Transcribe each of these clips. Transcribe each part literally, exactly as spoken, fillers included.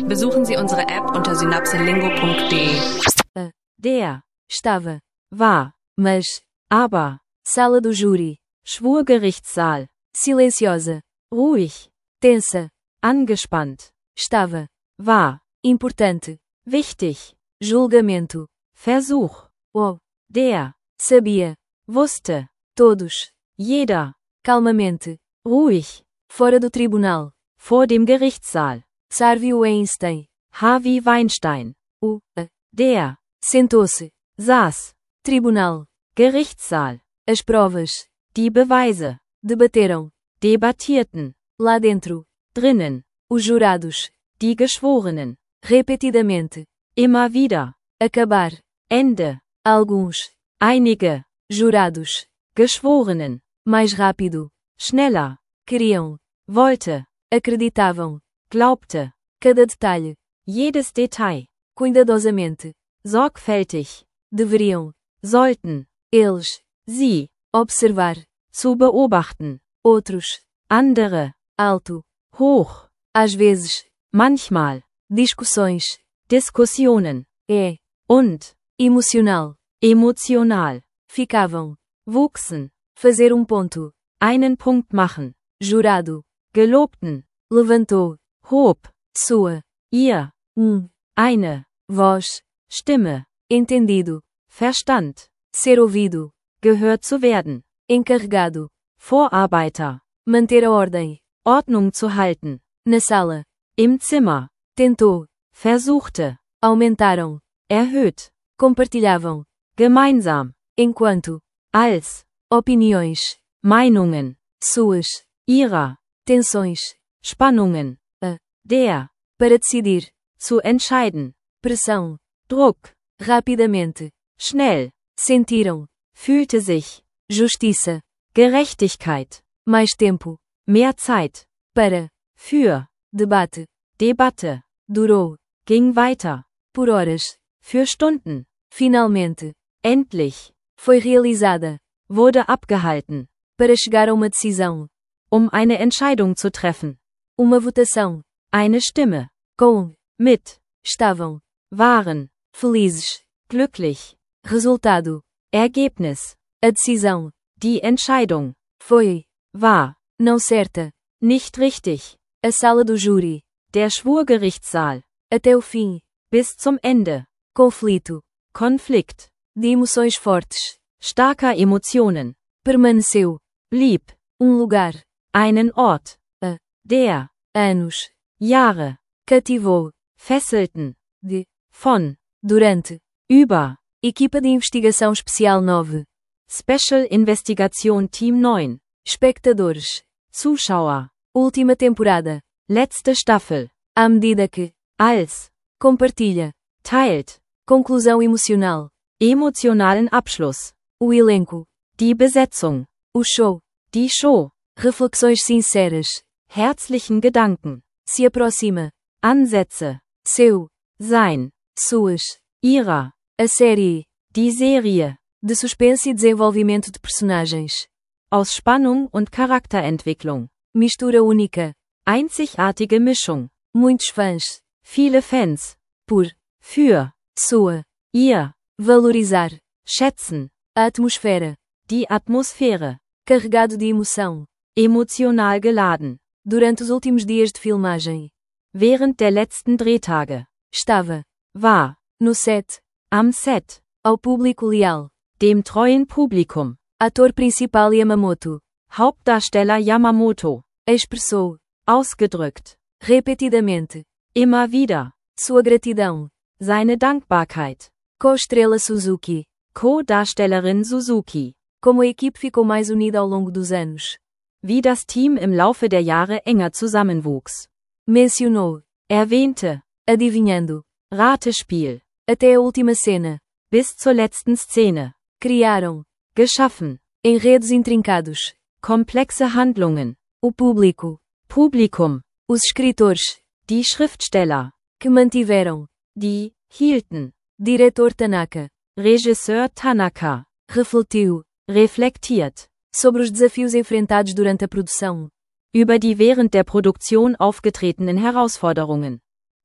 Besuchen Sie unsere App unter synapselingo punkt de. A, der, estava, war, mas, aber, sala do júri, Schwurgerichtssaal, silenciosa, ruhig, tensa, angespannt, estava, war, importante, wichtig, julgamento, Versuch, o, der, sabia, wusste, todos, jeder, calmamente, ruhig, fora do tribunal, vor dem Gerichtssaal, Harvey Weinstein, Harvey Weinstein, o, a, der, sentou-se, saß, tribunal, Gerichtssaal, as provas, die Beweise, debateram, debattierten, lá dentro, drinnen, os jurados, die Geschworenen, repetidamente, immer wieder, acabar, Ende, alguns, einige, jurados, Geschworenen, mais rápido, schneller, queriam, wollte, acreditavam, glaubte, cada detalhe, jedes Detail, cuidadosamente, sorgfältig, deveriam, sollten, eles, sie, observar, zu beobachten, outros, andere, alto, hoch, às vezes, manchmal, discussões, Diskussionen, é, und, emocional, emotional, ficavam, wuchsen, fazer um ponto, einen Punkt machen, jurado, gelobten, levantou, hob, sua, ihr, um, eine, voz, Stimme, entendido, Verstand, ser ouvido, gehört zu werden, encarregado, Vorarbeiter, manter a ordem, Ordnung zu halten, na sala, im Zimmer, tentou, versuchte, aumentaram, erhöht, compartilhavam, gemeinsam, enquanto, als, opiniões, Meinungen, suas, ihrer, tensões, Spannungen, a, der, para decidir, zu entscheiden, pressão, Druck, rapidamente, schnell, sentiram, fühlte sich, Justiça, Gerechtigkeit, mais tempo, mehr Zeit, para, für, debate, Debatte, durou, ging weiter, por horas, für Stunden, finalmente, endlich, foi realizada, wurde abgehalten, para chegar a uma decisão, um eine Entscheidung zu treffen, uma votação, eine Stimme, com, mit, estavam, waren, felizes, glücklich, resultado, Ergebnis, a decisão, die Entscheidung, foi, war, não certa, nicht richtig, a sala do júri, der Schwurgerichtssaal, até o fim, bis zum Ende, conflito, Konflikt, de emoções fortes, starker Emotionen, permaneceu, blieb, um lugar, einen Ort, a, der, anos, Jahre, cativou, fesselten, de, von, durante, über, equipa de investigação especial nove, Special Investigation Team nove, espectadores, Zuschauer, última temporada, letzte Staffel, à medida que, als, compartilha, teilt, conclusão emocional, emotionalen Abschluss, o elenco, die Besetzung, o show, die Show, reflexões sinceras, herzlichen Gedanken, se aproxima, Ansätze, seu, sein, suas, ihrer, a série, die Serie, de suspense e desenvolvimento de personagens, aus Spannung und Charakterentwicklung, mistura única, einzigartige Mischung, muitos fãs, viele Fans, por, für, sua, ihr, valorizar, schätzen, a atmosfera, die Atmosphäre, carregado de emoção, emotional geladen, durante os últimos dias de filmagem, während der letzten Drehtage, estava, war, no set, am set, ao público leal, dem treuen Publikum, ator principal Yamamoto, Hauptdarsteller Yamamoto, expressou, ausgedrückt, repetidamente, immer wieder, sua gratidão, seine Dankbarkeit, co-estrela Suzuki, Co-Darstellerin Suzuki, como a equipe ficou mais unida ao longo dos anos, wie das Team im Laufe der Jahre enger zusammenwuchs, mencionou, erwähnte, adivinhando, Ratespiel, até a última cena, bis zur letzten Szene, criaram, geschaffen, enredos intrincados, komplexe Handlungen, o público, Publikum, os escritores, die Schriftsteller, que mantiveram, die, hielten, diretor Tanaka, Regisseur Tanaka, refletiu, reflektiert, sobre os desafios enfrentados durante a produção, über die während der Produktion aufgetretenen Herausforderungen,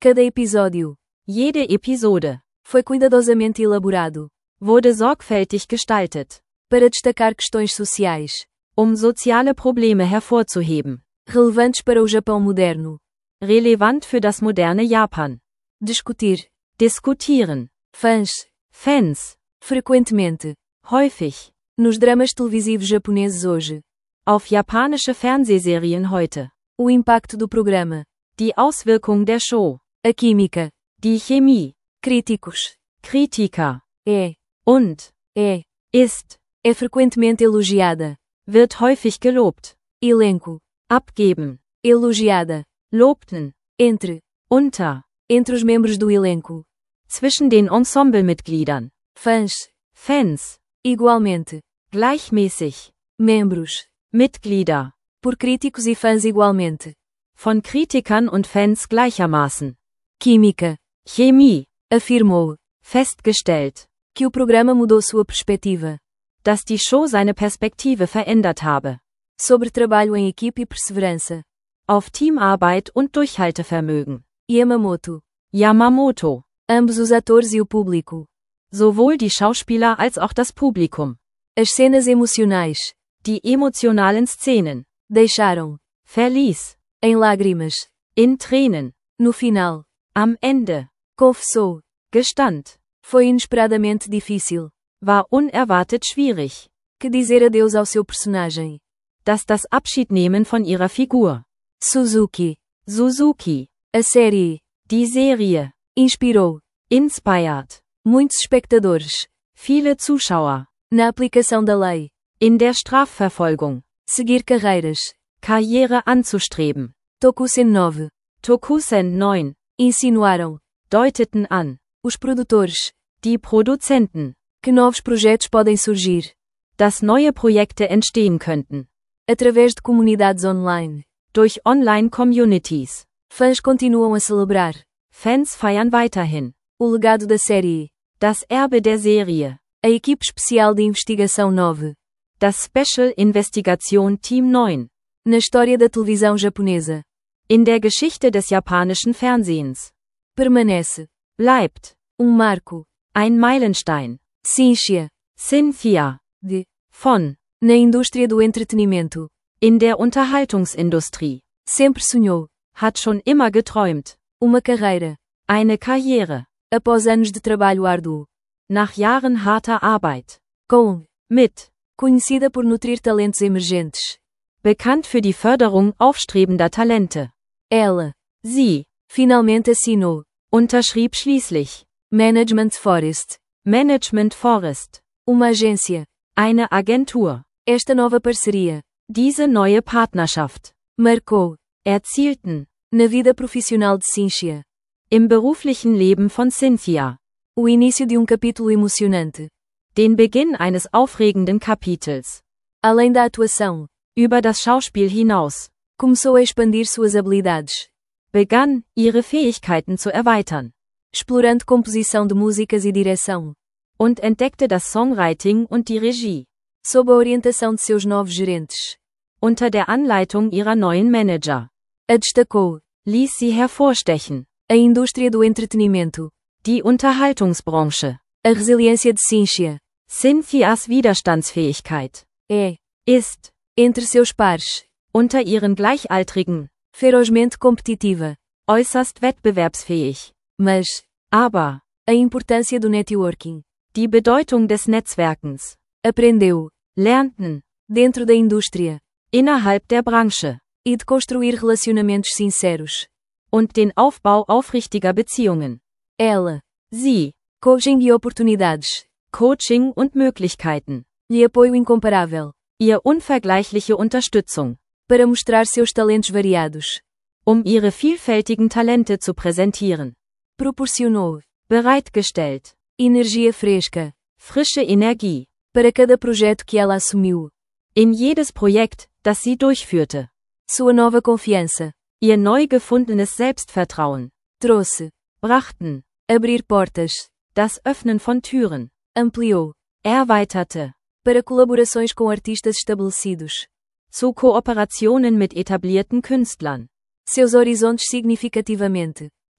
Cada episódio, Jede Episode, foi cuidadosamente elaborado wurde sorgfältig gestaltet, para destacar questões sociais um soziale Probleme hervorzuheben, relevantes para o Japão moderno, relevant für das moderne Japan, discutir, diskutieren, fãs, Fans, frequentemente, häufig, nos dramas televisivos japoneses hoje, auf japanische Fernsehserien heute, o impacto do programa, die Auswirkung der Show, a química, die Chemie, críticos, Kritiker, é, und, é, ist, é frequentemente elogiada, wird häufig gelobt, elenco, abgeben, elogiada, lobten, entre, unter, entre os membros do elenco, zwischen den Ensemblemitgliedern, fãs, Fans, igualmente, gleichmäßig, membros, Mitglieder, por críticos e fãs igualmente, von Kritikern und Fans gleichermaßen, química, Chemie, afirmou, festgestellt, que o programa mudou sua perspectiva, dass die Show seine Perspektive verändert habe, sobre trabalho em equipe e perseverança, auf Teamarbeit und Durchhaltevermögen, Yamamoto, Yamamoto, ambos os atores e o público, sowohl die Schauspieler als auch das Publikum, as cenas emocionais, die emotionalen Szenen, deixaram, verließ, em lágrimas, in Tränen, no final, am Ende, confessou, gestand, foi inesperadamente difícil, war unerwartet schwierig, que dizer adeus ao seu personagem, dass das Abschiednehmen von ihrer Figur, Suzuki, Suzuki, a série, die Serie, inspirou, inspired, muitos espectadores, viele Zuschauer, na aplicação da lei, in der Strafverfolgung, seguir carreiras, Karriere anzustreben, Tokusen nove, Tokusen neun, insinuaram, deuteten an, os produtores, die Produzenten, que novos projetos podem surgir, dass neue Projekte entstehen könnten, através de comunidades online, durch Online-Communities, fãs continuam a celebrar, Fans feiern weiterhin, o legado da série, das Erbe der Serie, a equipe especial de investigação nove, das Special Investigation Team neun, na história da televisão japonesa, in der Geschichte des japanischen Fernsehens, permanece, bleibt, um marco, ein Meilenstein, Cynthia, Cynthia, de, von, na indústria do entretenimento, in der Unterhaltungsindustrie, sempre sonhou, hat schon immer geträumt, uma carreira, eine Karriere, após anos de trabalho árduo, nach Jahren harter Arbeit, com, mit, conhecida por nutrir talentos emergentes, bekannt für die Förderung aufstrebender Talente, ela, sie, finalmente assinou, unterschrieb schließlich, Management Forest, Management Forest, uma agência, eine Agentur, esta nova parceria, diese neue Partnerschaft, marcou, erzielten, na vida profissional de Cynthia, im beruflichen Leben von Cynthia, o início de um capítulo emocionante, den Beginn eines aufregenden Kapitels, além da atuação, über das Schauspiel hinaus, começou a expandir suas habilidades, begann, ihre Fähigkeiten zu erweitern, explorando composição de músicas e direção, und entdeckte das Songwriting und die Regie, sob a orientação de seus novos gerentes, unter der Anleitung ihrer neuen Manager, a destacou, ließ sie hervorstechen, a indústria do entretenimento, die Unterhaltungsbranche, a resiliência de Cynthia, Cynthias Widerstandsfähigkeit, é, ist, entre seus pares, unter ihren Gleichaltrigen, ferozmente competitiva, äußerst wettbewerbsfähig, mas, aber, a importância do networking, die Bedeutung des Netzwerkens, aprendeu, lernten, dentro da indústria, innerhalb der Branche, e de construir relacionamentos sinceros, und den Aufbau aufrichtiger Beziehungen, ela, sie, coaching e oportunidades, Coaching und Möglichkeiten, e apoio incomparável, ihr unvergleichliche Unterstützung, para mostrar seus talentos variados, um ihre vielfältigen Talente zu präsentieren, proporcionou, bereitgestellt, energia fresca, frische Energie, para cada projeto que ela assumiu, in jedes Projekt, das sie durchführte, sua nova confiança, ihr neu gefundenes Selbstvertrauen, trouxe, brachten, abrir portas, das Öffnen von Türen, ampliou, erweiterte, para colaborações com artistas estabelecidos, zu Kooperationen mit etablierten Künstlern, seus horizontes significativamente,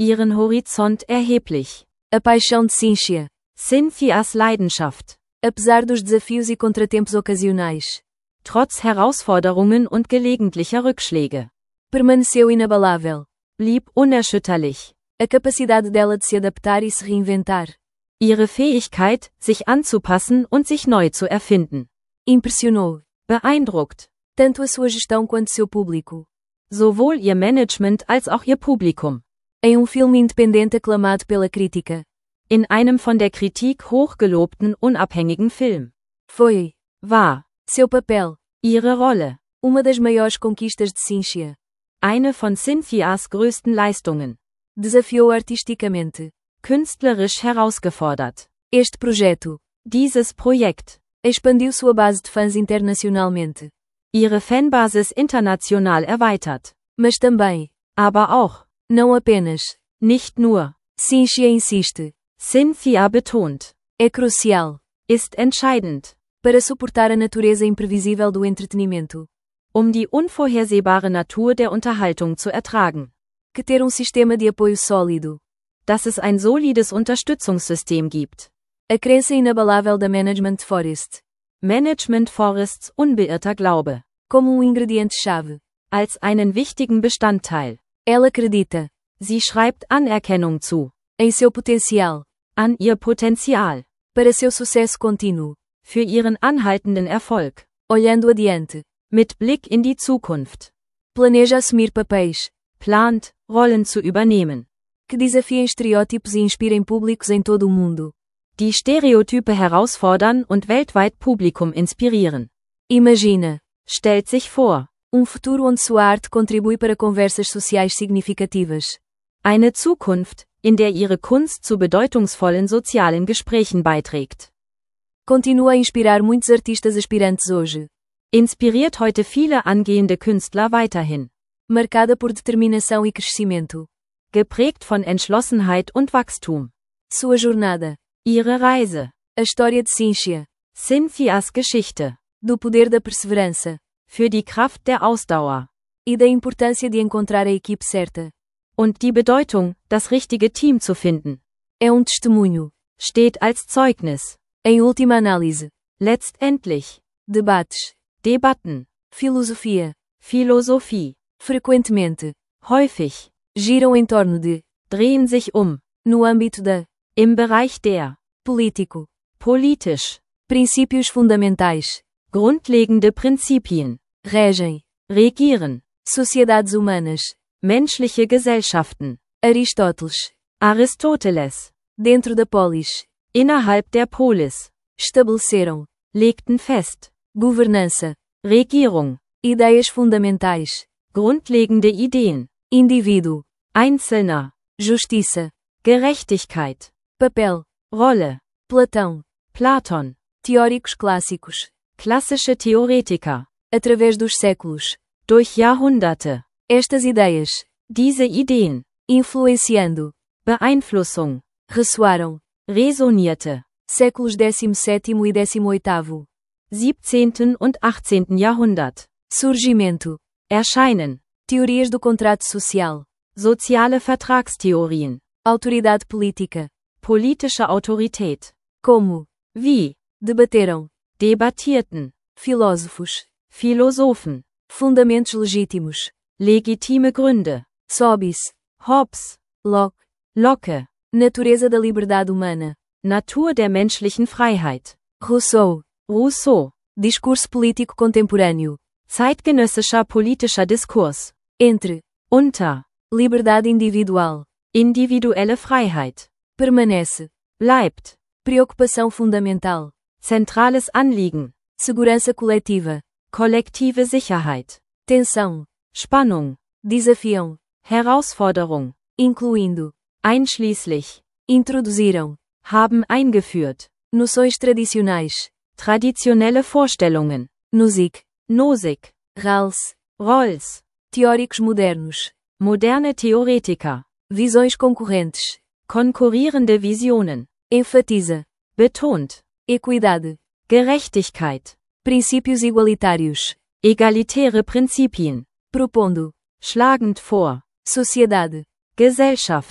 ihren Horizont erheblich. A paixão de Cínchia. Cynthias Leidenschaft. Apesar dos desafios e contratempos ocasionais, Trotz Herausforderungen und gelegentlicher Rückschläge. permaneceu inabalável. Blieb unerschütterlich. A capacidade dela de se adaptar e se reinventar. Ihre Fähigkeit, sich anzupassen und sich neu zu erfinden. Impressionou. Beeindruckt. Tanto a sua gestão quanto seu público. Sowohl ihr Management als auch ihr Publikum. Em um filme independente aclamado pela crítica. In einem von der Kritik hochgelobten unabhängigen Film. Foi. War. Seu papel. Ihre Rolle. Uma das maiores conquistas de Cínchia. Eine von Cynthias größten Leistungen. Desafiou artisticamente. Künstlerisch herausgefordert. Este projeto. Dieses Projekt. Expandiu sua base de fãs internacionalmente. Ihre Fanbasis international erweitert. Mas também. Aber auch. Não apenas. Nicht nur. Cínchia insiste. Cynthia betont. É crucial. Ist entscheidend. Para suportar a natureza imprevisível do entretenimento. Um die unvorhersehbare Natur der Unterhaltung zu ertragen. Que ter um sistema de apoio sólido. Dass es ein solides Unterstützungssystem gibt. A crença inabalável da Management Forest. Management Forests unbeirrter Glaube. Como um ingrediente-chave. Als einen wichtigen Bestandteil. Ela acredita. Sie schreibt Anerkennung zu. Em seu potencial. An ihr Potenzial. Para seu sucesso contínuo. Für ihren anhaltenden Erfolg. Olhando adiante. Mit Blick in die Zukunft. Planeja assumir papéis. Plant, Rollen zu übernehmen. Que desafiem estereótipos e inspirem públicos em todo o mundo. Die Stereotype herausfordern und weltweit Publikum inspirieren. Imagina. Stellt sich vor. Um futuro onde sua arte contribui para conversas sociais significativas. Eine Zukunft, in der ihre Kunst zu bedeutungsvollen sozialen Gesprächen beiträgt. Continua a inspirar muitos artistas aspirantes hoje. Inspiriert heute viele angehende Künstler weiterhin. Marcada por determinação e crescimento. Geprägt von Entschlossenheit und Wachstum. Sua jornada. Ihre Reise. A história de Cínchia. Cynthias Geschichte. Do poder da perseverança. Für die Kraft der Ausdauer. E da importância de encontrar a equipe certa. Und die Bedeutung, das richtige Team zu finden. É um testemunho. Steht als Zeugnis. Em última análise. Letztendlich. Debates. Debatten. Filosofia. Philosophie. Frequentemente. Häufig. Giram em torno de. Drehen sich um. No âmbito da. Im Bereich der. Político. Politisch. Princípios fundamentais. Grundlegende Prinzipien. Regem. Regieren. Sociedades humanas. Menschliche Gesellschaften. Aristóteles. Aristoteles. Dentro da polis. Innerhalb der Polis. Estabeleceram. Legten fest. Governança. Regierung. Ideias fundamentais. Grundlegende Ideen. Indivíduo. Einzelner. Justiça. Gerechtigkeit. Papel. Rolle. Platão. Platon. Teóricos clássicos. Klassische Theoretiker. Através dos séculos. Durch Jahrhunderte. Estas ideias. Diese Ideen. Influenciando. Beeinflussung. Ressoaram. Resonierte. Séculos décimo sétimo e décimo oitavo. siebzehnten und achtzehnten Jahrhundert. Surgimento. Erscheinen. Teorias do contrato social. Soziale Vertragstheorien. Autoridade política. Politische Autorität. Como. Wie. Debateram. Debattierten. Filósofos. Philosophen. Fundamentos legítimos. Legitime Gründe. Sobbis. Hobbes. Locke. Locke. Natureza da liberdade humana. Natur der menschlichen Freiheit. Rousseau. Rousseau. Discurso político contemporâneo. Zeitgenössischer politischer Diskurs. Entre. Unter. Liberdade individual. Individuelle Freiheit. Permanece. Bleibt. Preocupação fundamental. Zentrales Anliegen. Segurança coletiva. Kollektive Sicherheit. Tensão. Spannung. Desafiam. Herausforderung. Incluindo. Einschließlich. Introduziram. Haben eingeführt. Noções tradicionais. Traditionelle Vorstellungen. Nozick. Nozick. Rawls. Rawls. Teóricos modernos. Moderne Theoretiker. Visões concorrentes. Konkurrierende Visionen. Enfatiza. Betont. Equidade. Gerechtigkeit. Princípios igualitários. Egalitäre Prinzipien. Propondo. Schlagend vor. Sociedade. Gesellschaft.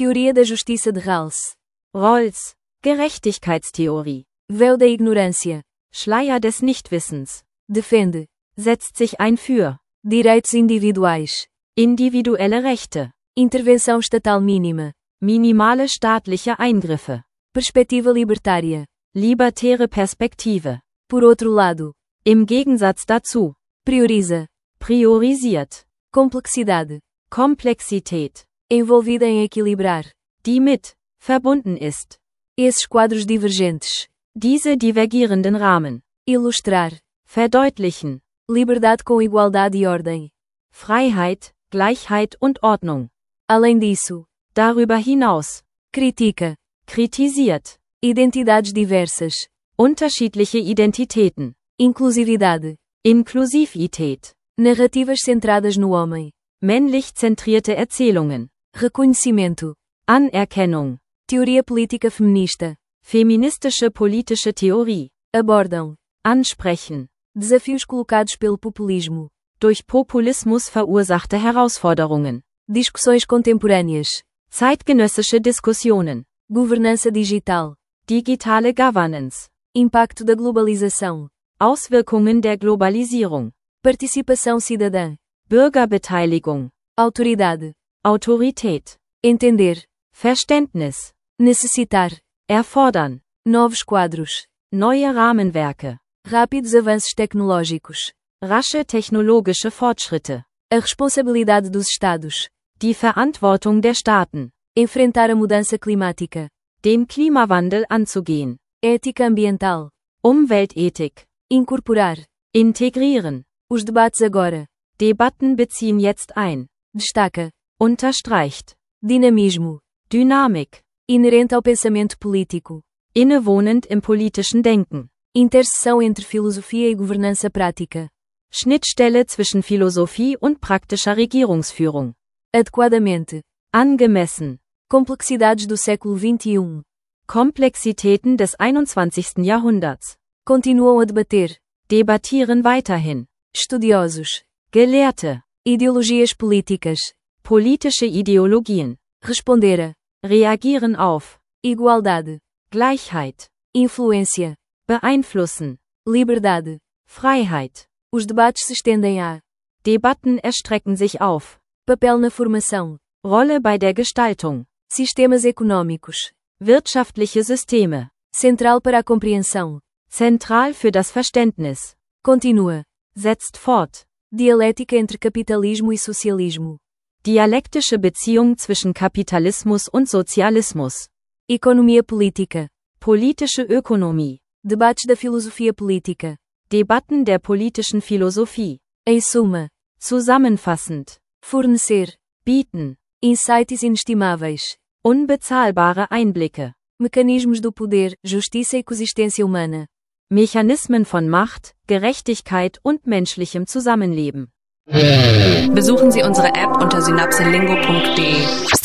Teoria da justiça de Rawls. Rawls, Gerechtigkeitstheorie. Véu da ignorância. Schleier des Nichtwissens. Defende. Setzt sich ein für direitos individuais. Individuelle Rechte. Intervenção estatal mínima. Minimale staatliche Eingriffe. Perspectiva libertária. Libertäre Perspektive. Por outro lado. Im Gegensatz dazu. Prioriza. Priorisiert. Complexidade. Komplexität. Envolvida em equilibrar. Die mit verbunden ist. Esses quadros divergentes. Diese divergierenden Rahmen. Ilustrar. Verdeutlichen. Liberdade com igualdade e ordem. Freiheit, Gleichheit und Ordnung. Além disso. Darüber hinaus. Critica. Kritisiert. Identidades diversas. Unterschiedliche Identitäten. Inclusividade. Inklusivität. Narrativas centradas no homem. Männlich zentrierte Erzählungen. Reconhecimento. Anerkennung. Teoria política feminista. Feministische politische Theorie. Abordam. Ansprechen. Desafios colocados pelo populismo. Durch Populismus verursachte Herausforderungen. Discussões contemporâneas. Zeitgenössische Diskussionen. Governança digital. Digitale Governance. Impacto da globalização. Auswirkungen der Globalisierung. Participação cidadã. Bürgerbeteiligung. Autoridade. Autorität. Entender. Verständnis. Necessitar. Erfordern. Novos quadros. Neue Rahmenwerke. Rápidos avanços tecnológicos. Rasche technologische Fortschritte. A responsabilidade dos Estados. Die Verantwortung der Staaten. Enfrentar a mudança climática. Den Klimawandel anzugehen. Ética ambiental. Umweltethik. Incorporar. Integrieren. Os debates agora. Debatten beziehen jetzt ein. Destaca. Unterstreicht. Dinamismo. Dynamik. Inerente ao pensamento político. Innewohnend im politischen Denken. Interseção entre filosofia e governança prática. Schnittstelle zwischen Philosophie und praktischer Regierungsführung. Adequadamente. Angemessen. Complexidades do século vinte e um. Komplexitäten des einundzwanzigsten Jahrhunderts. Continuam a debater. Debattieren weiterhin. Estudiosos. Gelehrte. Ideologias políticas. Politische Ideologien. Responder a. Reagieren auf. Igualdade. Gleichheit. Influência. Beeinflussen. Liberdade. Freiheit. Os debates se estendem a. Debatten erstrecken sich auf. Papel na formação. Rolle bei der Gestaltung. Sistemas econômicos. Wirtschaftliche Systeme. Central para a compreensão. Zentral für das Verständnis. Continua. Setzt fort. Dialética entre capitalismo e socialismo. Dialektische Beziehung zwischen Kapitalismus und Sozialismus. Economia política. Politische Ökonomie. Debates da filosofia política. Debatten der politischen Philosophie. Em suma. Zusammenfassend. Fornecer. Bieten. Insights inestimáveis. Unbezahlbare Einblicke. Mecanismos do poder, justiça e coexistência humana. Mechanismen von Macht, Gerechtigkeit und menschlichem Zusammenleben. Besuchen Sie unsere App unter synapselingo punkt de.